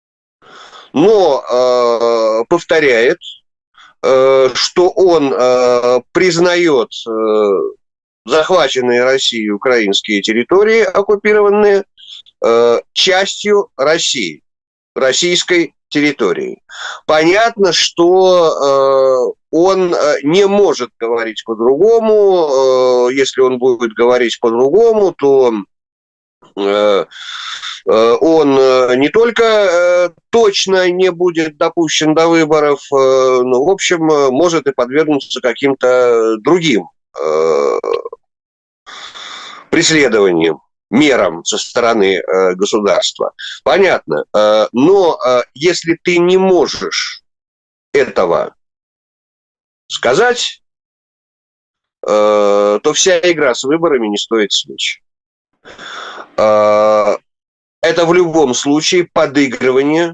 но повторяет, что он признает захваченные Россией украинские территории, оккупированные, частью России, российской территории. Понятно, что он не может говорить по-другому. Если он будет говорить по-другому, то он не только точно не будет допущен до выборов, но, в общем, может и подвергнуться каким-то другим преследованиям, мерам со стороны государства. Понятно. Но если ты не можешь этого сказать, то вся игра с выборами не стоит свеч. Это в любом случае подыгрывание.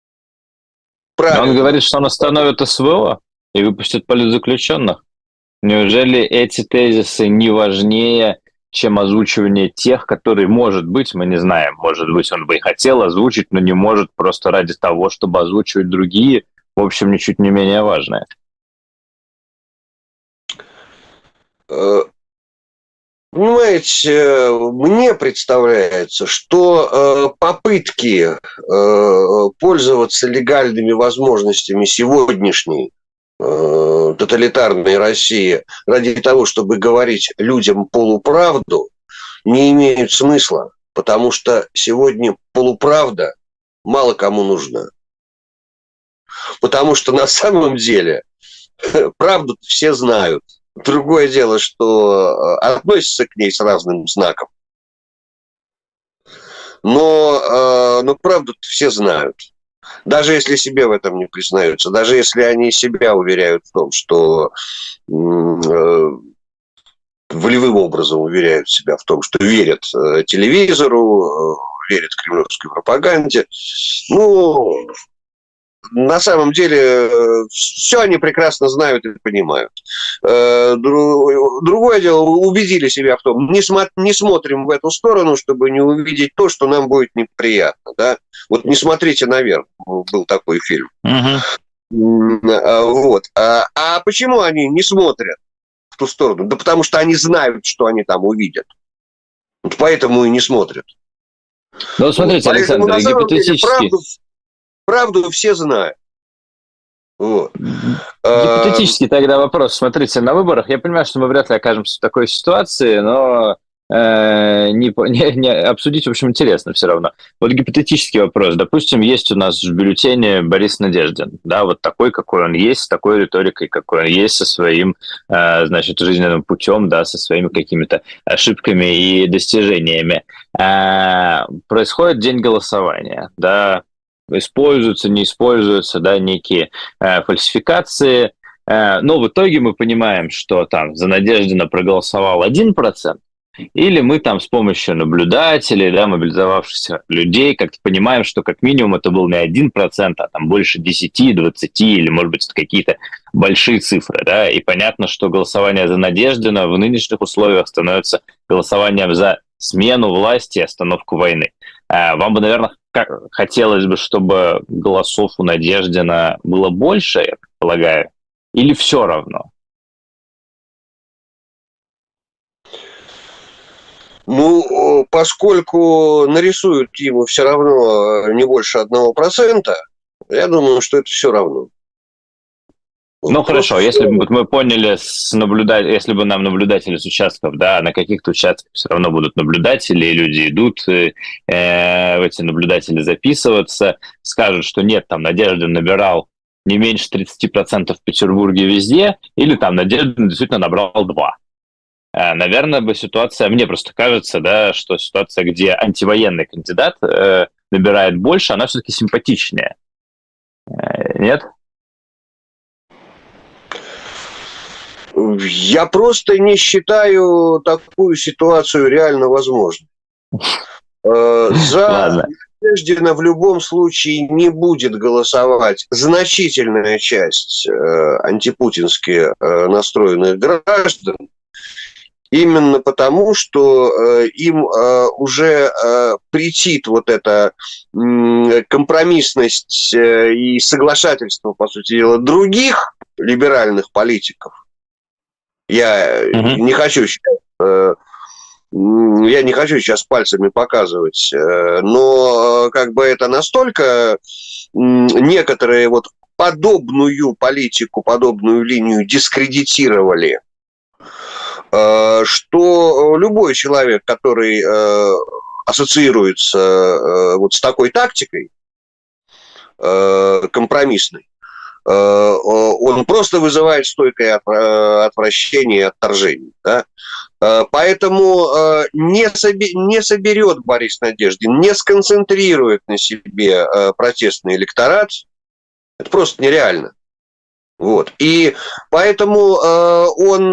Он говорит, что он остановит СВО и выпустит политзаключенных. Неужели эти тезисы не важнее, чем озвучивание тех, которые, может быть, мы не знаем, может быть, он бы и хотел озвучить, но не может просто ради того, чтобы озвучивать другие, в общем, ничуть не менее важное? Понимаете, мне представляется, что попытки пользоваться легальными возможностями сегодняшней тоталитарной России ради того, чтобы говорить людям полуправду, не имеют смысла, потому что сегодня полуправда мало кому нужна. Потому что на самом деле правду все знают. Другое дело, что относятся к ней с разным знаком. Но правду все знают. Даже если себе в этом не признаются, даже если они себя уверяют в том, что волевым образом уверяют себя в том, что верят телевизору, верят кремлевской пропаганде. Ну, на самом деле, все они прекрасно знают и понимают. Другое дело, убедили себя в том, не смотрим в эту сторону, чтобы не увидеть то, что нам будет неприятно. Да? Вот «Не смотрите наверх» был такой фильм. Вот. А почему они не смотрят в ту сторону? Да потому что они знают, что они там увидят. Вот поэтому и не смотрят. Ну, смотрите, Александр, гипотетически... Правду все знают. Вот. Гипотетически тогда вопрос. Смотрите, на выборах, я понимаю, что мы вряд ли окажемся в такой ситуации, но не обсудить, в общем, интересно все равно. Вот гипотетический вопрос. Допустим, есть у нас в бюллетене Борис Надеждин, да, вот такой, какой он есть, с такой риторикой, какой он есть, со своим, значит, жизненным путем, да, со своими какими-то ошибками и достижениями. Происходит день голосования, да, используются, не используются, да, некие фальсификации, но в итоге мы понимаем, что там за Надеждина проголосовал 1%, или мы там с помощью наблюдателей, да, мобилизовавшихся людей, как-то понимаем, что как минимум это был не 1%, а там больше 10, 20, или, может быть, какие-то большие цифры, да, и понятно, что голосование за Надеждина в нынешних условиях становится голосованием за смену власти и остановку войны. Вам бы, наверное, хотелось бы, чтобы голосов у Надеждина было больше, я предполагаю, или все равно? Ну, поскольку нарисуют ему все равно не больше 1%, я думаю, что это все равно. Ну, хорошо, если бы мы поняли, если бы нам наблюдатели с участков, да, на каких-то участках все равно будут наблюдатели, и люди идут, эти наблюдатели записываться, скажут, что нет, там Надеждин набирал не меньше 30% в Петербурге везде, или там Надеждин действительно набрал 2%. Наверное, бы ситуация, мне просто кажется, да, что ситуация, где антивоенный кандидат набирает больше, она все-таки симпатичнее. Нет? Я просто не считаю такую ситуацию реально возможной. За Надеждина в любом случае не будет голосовать значительная часть антипутински настроенных граждан, именно потому, что им уже претит вот эта компромиссность и соглашательство, по сути дела, других либеральных политиков. Я не хочу сейчас пальцами показывать, но как бы это настолько некоторые вот подобную политику, подобную линию дискредитировали, что любой человек, который ассоциируется вот с такой тактикой компромиссной, он просто вызывает стойкое отвращение и отторжение. Да? Поэтому не соберет Борис Надеждин, не сконцентрирует на себе протестный электорат. Это просто нереально. Вот. И поэтому он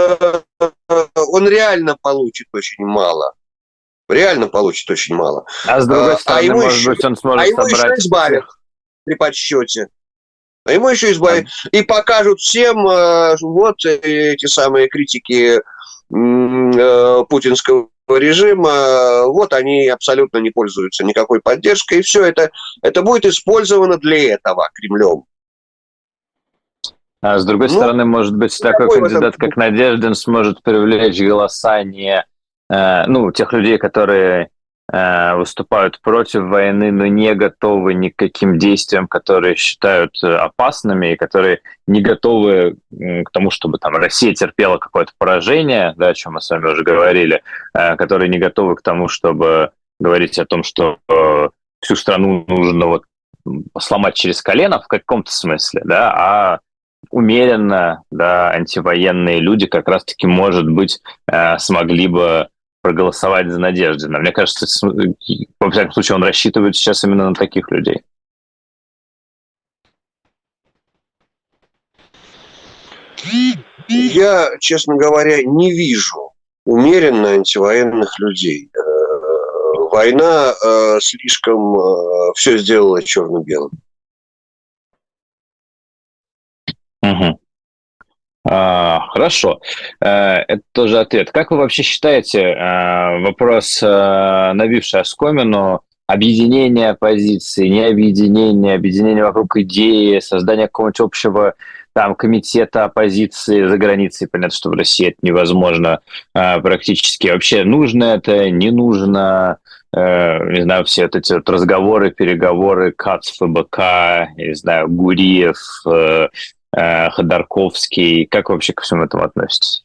реально получит очень мало. Реально получит очень мало. А с другой стороны, может быть, он сможет собрать... еще избавят при подсчете. А ему еще избавят. И покажут всем, вот эти самые критики путинского режима, вот они абсолютно не пользуются никакой поддержкой. И все это будет использовано для этого Кремлем. А с другой стороны, может быть, такой кандидат, как Надеждин, сможет привлечь голоса не тех людей, которые выступают против войны, но не готовы ни к каким действиям, которые считают опасными, и которые не готовы к тому, чтобы там Россия терпела какое-то поражение, да, о чем мы с вами уже говорили, которые не готовы к тому, чтобы говорить о том, что всю страну нужно вот сломать через колено в каком-то смысле, да, а умеренно, да, антивоенные люди как раз-таки, может быть, смогли бы проголосовать за Надеждина. Мне кажется, во всяком случае, он рассчитывает сейчас именно на таких людей. Я, честно говоря, не вижу умеренно антивоенных людей. Война слишком все сделала черно-белым. Угу. Хорошо. Это тоже ответ. Как вы вообще считаете, вопрос, навивший оскомину, объединение оппозиции, не объединение, объединение вокруг идеи, создание какого-нибудь общего там комитета оппозиции за границей, понятно, что в России это невозможно практически. Вообще нужно это, не нужно? Не знаю, все вот эти вот разговоры, переговоры, КАЦ, ФБК, я не знаю, Гуриев, Ходорковский. Как вы вообще ко всему этому относитесь?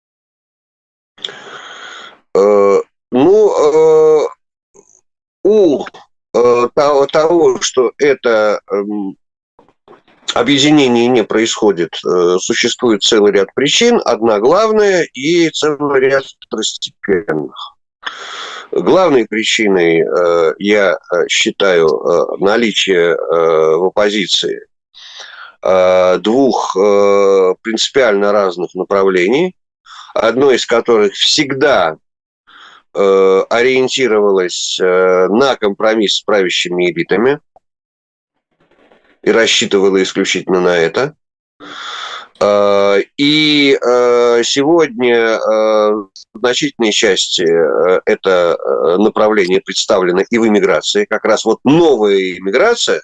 У того, что это объединение не происходит, существует целый ряд причин. Одна главная и целый ряд второстепенных. Главной причиной я считаю наличие в оппозиции двух принципиально разных направлений, одно из которых всегда ориентировалось на компромисс с правящими элитами и рассчитывало исключительно на это. И сегодня в значительной части это направление представлено и в эмиграции. Как раз вот новая эмиграция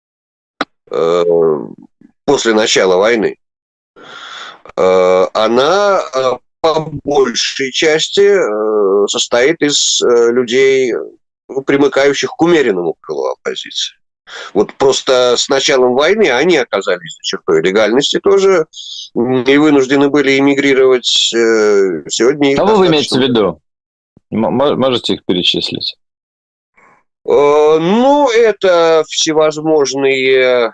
после начала войны, она по большей части состоит из людей, примыкающих к умеренному крылу оппозиции. Вот просто с началом войны они оказались за чертой легальности тоже и вынуждены были эмигрировать. Сегодня кого вы имеете в виду? Можете их перечислить? Это всевозможные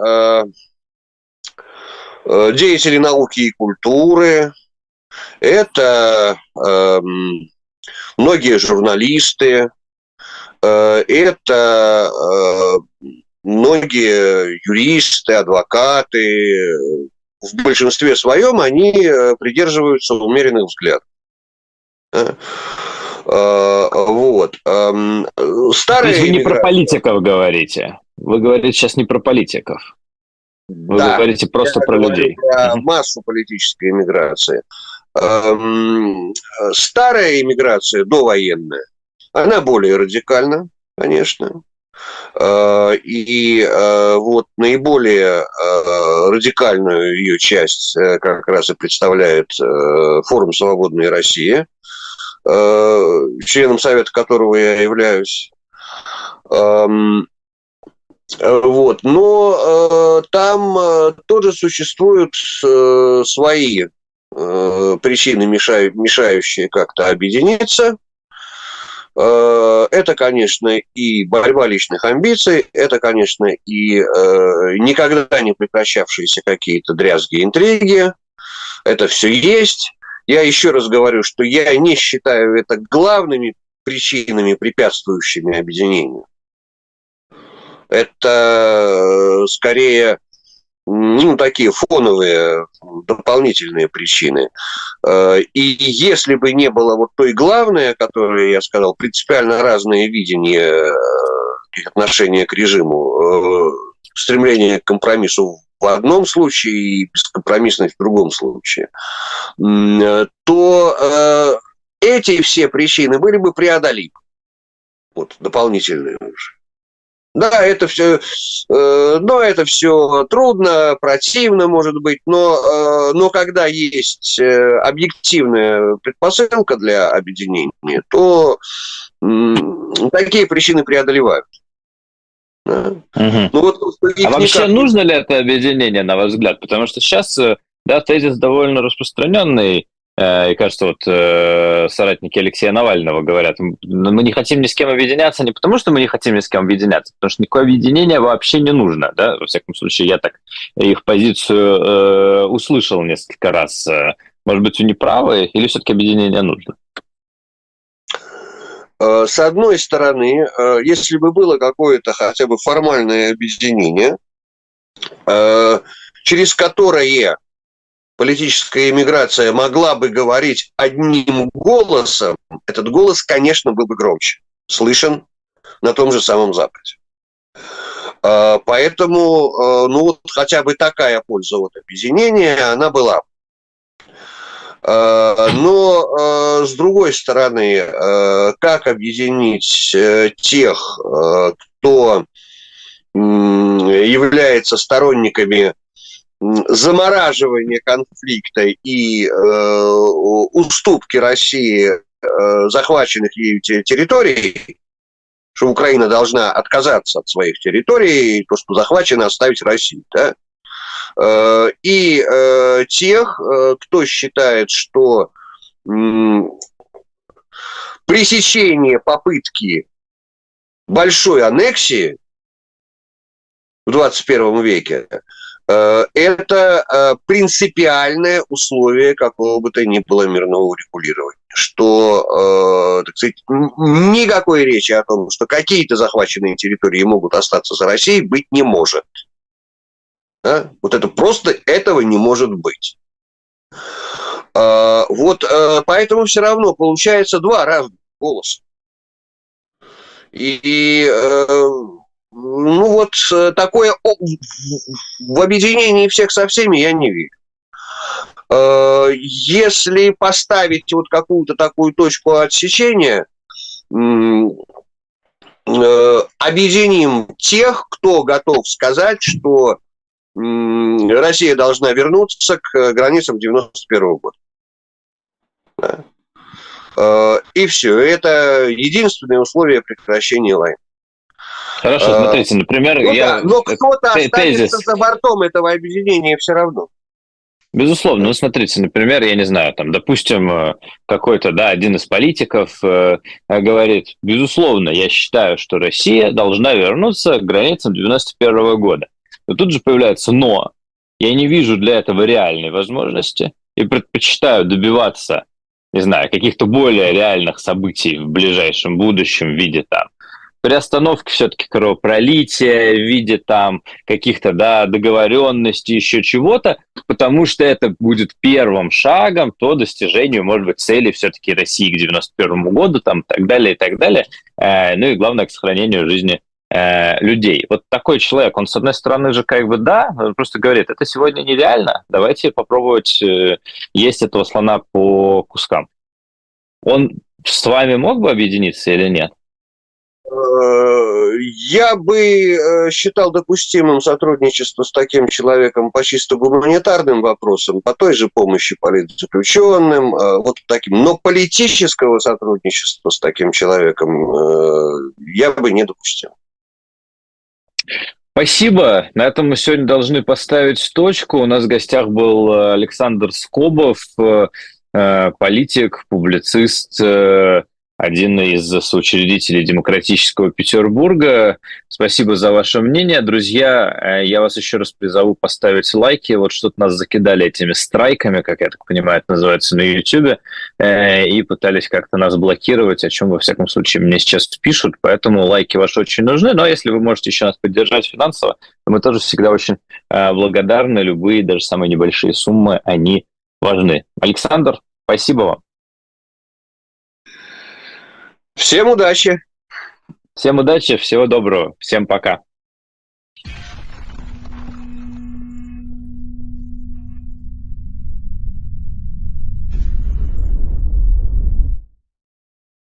деятели науки и культуры, это многие журналисты, это многие юристы, адвокаты. В большинстве своем они придерживаются умеренных взглядов. Вот. Старые. То есть вы не про политиков говорите. Вы говорите сейчас не про политиков. Вы говорите просто про людей. Про массу политической иммиграции. Старая иммиграция, довоенная, она более радикальна, конечно. И вот наиболее радикальную ее часть как раз и представляет форум «Свободная Россия», членом совета которого я являюсь. Вот. Но там тоже существуют свои причины, мешающие как-то объединиться. Это, конечно, и борьба личных амбиций, это, конечно, и никогда не прекращавшиеся какие-то дрязги, интриги. Это все есть. Я еще раз говорю, что я не считаю это главными причинами, препятствующими объединению. Это скорее такие фоновые дополнительные причины. И если бы не было вот той главной, о которой я сказал, принципиально разное видение их отношения к режиму, стремление к компромиссу в одном случае и бескомпромиссность в другом случае, то эти все причины были бы преодолимы. Вот, дополнительные уже. Да, это все, но это все трудно, противно, может быть, но когда есть объективная предпосылка для объединения, то такие причины преодолевают. Да. Угу. Ну, вот, А вообще никак... нужно ли это объединение, на ваш взгляд? Потому что сейчас, да, тезис довольно распространенный, и кажется, вот соратники Алексея Навального говорят, мы не хотим ни с кем объединяться не потому, что мы не хотим ни с кем объединяться, потому что никакое объединение вообще не нужно, да, во всяком случае, я так их позицию услышал несколько раз. Может быть, вы не правы, или все-таки объединение нужно? С одной стороны, если бы было какое-то хотя бы формальное объединение, через которое политическая эмиграция могла бы говорить одним голосом, этот голос, конечно, был бы громче, слышен на том же самом Западе. Поэтому, ну вот хотя бы такая польза от объединения, она была. Но, с другой стороны, как объединить тех, кто является сторонниками замораживания конфликта и уступки России захваченных ею территорий, что Украина должна отказаться от своих территорий, то, что захвачено, оставить России, да? И тех, кто считает, что пресечение попытки большой аннексии в 21 веке это принципиальное условие какого бы то ни было мирного урегулирования, что, так сказать, никакой речи о том, что какие-то захваченные территории могут остаться за Россией, быть не может. Да? Вот это просто этого не может быть. Вот поэтому все равно получается два разных голоса. И ну вот такое в объединении всех со всеми я не верю. Если поставить вот какую-то такую точку отсечения, объединим тех, кто готов сказать, что Россия должна вернуться к границам 91 года. Да. И все. Это единственное условие прекращения войны. Хорошо, смотрите, например... Но кто-то останется за бортом этого объединения все равно. Безусловно. Ну, смотрите, например, я не знаю, там, допустим, какой-то, да, один из политиков говорит, безусловно, я считаю, что Россия должна вернуться к границам 91 года. Но тут же появляется «но». Я не вижу для этого реальной возможности и предпочитаю добиваться, не знаю, каких-то более реальных событий в ближайшем будущем в виде там приостановки все-таки кровопролития, в виде там каких-то, да, договоренностей, еще чего-то, потому что это будет первым шагом по достижению, может быть, цели все-таки России к 91 году, там, и так далее, ну и главное, к сохранению жизни людей. Вот такой человек, он, с одной стороны же, как бы, да, он просто говорит, это сегодня нереально, давайте попробовать есть этого слона по кускам. Он с вами мог бы объединиться или нет? Я бы считал допустимым сотрудничество с таким человеком по чисто гуманитарным вопросам, по той же помощи политзаключенным, вот таким. Но политического сотрудничества с таким человеком я бы не допустил. Спасибо. На этом мы сегодня должны поставить точку. У нас в гостях был Александр Скобов, политик, публицист, один из соучредителей Демократического Петербурга. Спасибо за ваше мнение. Друзья, я вас еще раз призову поставить лайки. Вот что-то нас закидали этими страйками, как я так понимаю, это называется на YouTube, и пытались как-то нас блокировать, о чем, во всяком случае, мне сейчас пишут. Поэтому лайки ваши очень нужны. Но если вы можете еще нас поддержать финансово, то мы тоже всегда очень благодарны. Любые, даже самые небольшие суммы, они важны. Александр, спасибо вам. Всем удачи! Всем удачи, всего доброго, всем пока.